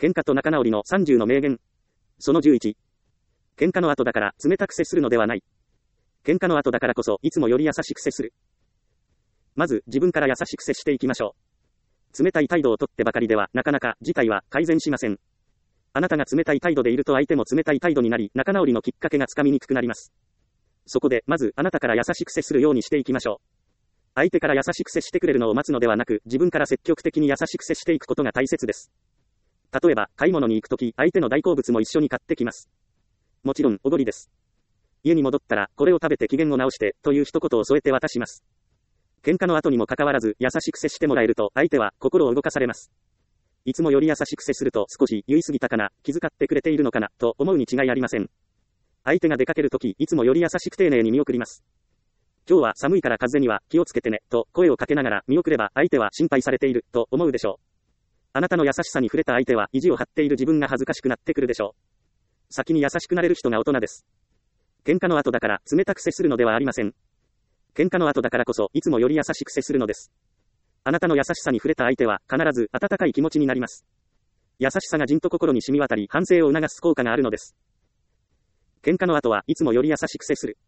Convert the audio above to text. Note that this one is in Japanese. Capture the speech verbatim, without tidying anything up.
喧嘩と仲直りのさんじゅうの名言。そのじゅういち。喧嘩の後だから冷たく接するのではない。喧嘩の後だからこそいつもより優しく接する。まず自分から優しく接していきましょう。冷たい態度をとってばかりではなかなか事態は改善しません。あなたが冷たい態度でいると相手も冷たい態度になり、仲直りのきっかけがつかみにくくなります。そこでまずあなたから優しく接するようにしていきましょう。相手から優しく接してくれるのを待つのではなく、自分から積極的に優しく接していくことが大切です。例えば、買い物に行くとき、相手の大好物も一緒に買ってきます。もちろん、おごりです。家に戻ったら、これを食べて機嫌を直して、という一言を添えて渡します。喧嘩の後にもかかわらず、優しく接してもらえると、相手は心を動かされます。いつもより優しく接すると、少し言い過ぎたかな、気遣ってくれているのかな、と思うに違いありません。相手が出かけるとき、いつもより優しく丁寧に見送ります。今日は寒いから風には気をつけてね、と声をかけながら見送れば、相手は心配されている、と思うでしょう。あなたの優しさに触れた相手は意地を張っている自分が恥ずかしくなってくるでしょう。先に優しくなれる人が大人です。喧嘩の後だから冷たく接するのではありません。喧嘩の後だからこそいつもより優しく接するのです。あなたの優しさに触れた相手は必ず温かい気持ちになります。優しさがじんと心に染み渡り反省を促す効果があるのです。喧嘩の後はいつもより優しく接する。